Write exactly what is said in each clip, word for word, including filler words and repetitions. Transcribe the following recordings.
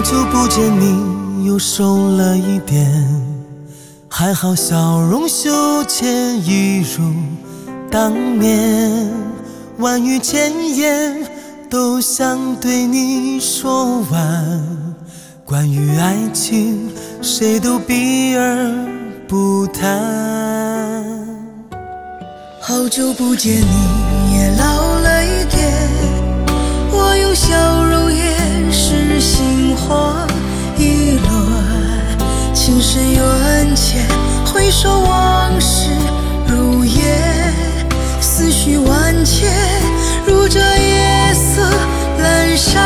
久不见你又瘦了一点，还好笑容羞怯一如当年，万语千言都想对你说完，关于爱情谁都避而不谈。 好久不见你也老了一点，我用笑容掩饰心花意乱，情深缘浅，回首往事如烟，思绪万千，如这夜色阑珊。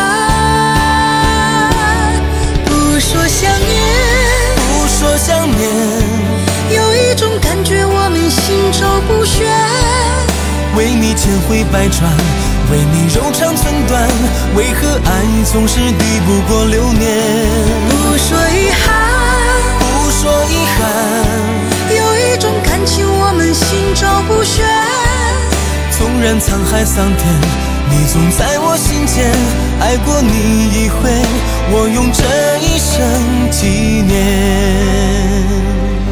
不说想念， 不说想念， 有一种感觉我们心照不宣， 为你千回百转，为你柔肠寸断，为何爱总是抵不过流年？ 不说遗憾， 不说遗憾， 有一种感情我们心照不宣， 纵然沧海桑田，你总在我心间，爱过你一回，我用这一生纪念。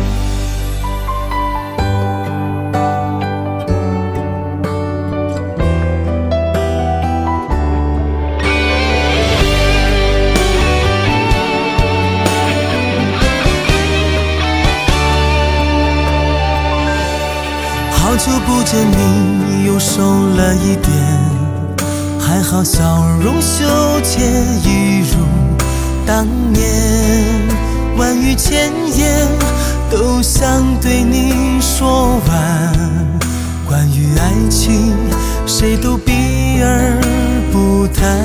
好久不见你又瘦了一点，还好笑容羞怯一如当年，万语千言都想对你说完，关于爱情谁都避而不谈。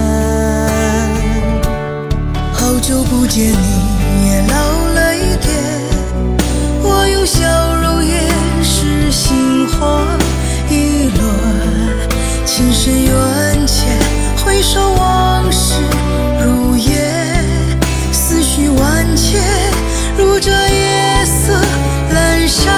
好久不见你也老了一点，我用笑容掩饰心花意乱，情深缘浅，回首往事如烟，思绪万千，如这夜色阑珊。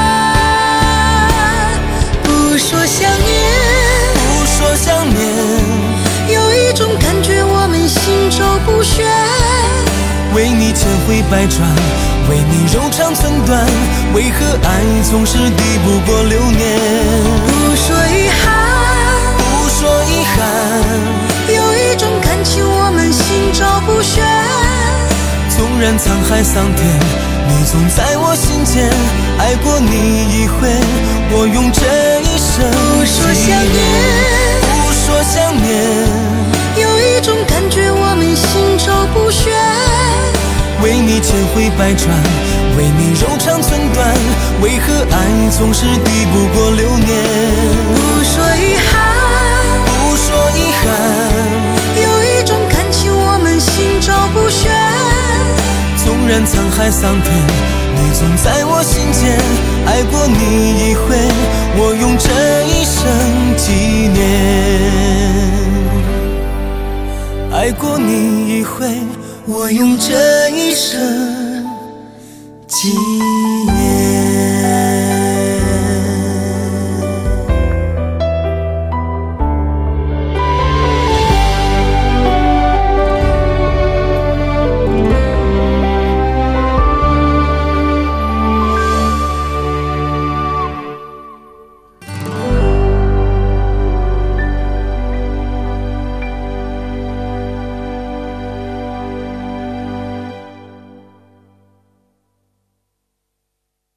不说想念， 不说想念， 有一种感觉我们心照不宣， 为你千回百转，为你柔肠寸断，为何爱总是抵不过流年？ 不说遗憾， 不说遗憾， 有一种感情我们心照不宣， 纵然沧海桑田，你总在我心间，爱过你一回，我用这一生不说想念， 不说想念， 有一种感觉我们心照不宣， 为你千回百转，为你柔肠寸断，为何爱总是抵不过流年？ 不说遗憾， 不说遗憾， 有一种感情我们心照不宣， 纵然沧海桑田，你总在我心间，爱过你一回，我用这一生纪念。爱过你一回，我用这一生纪念。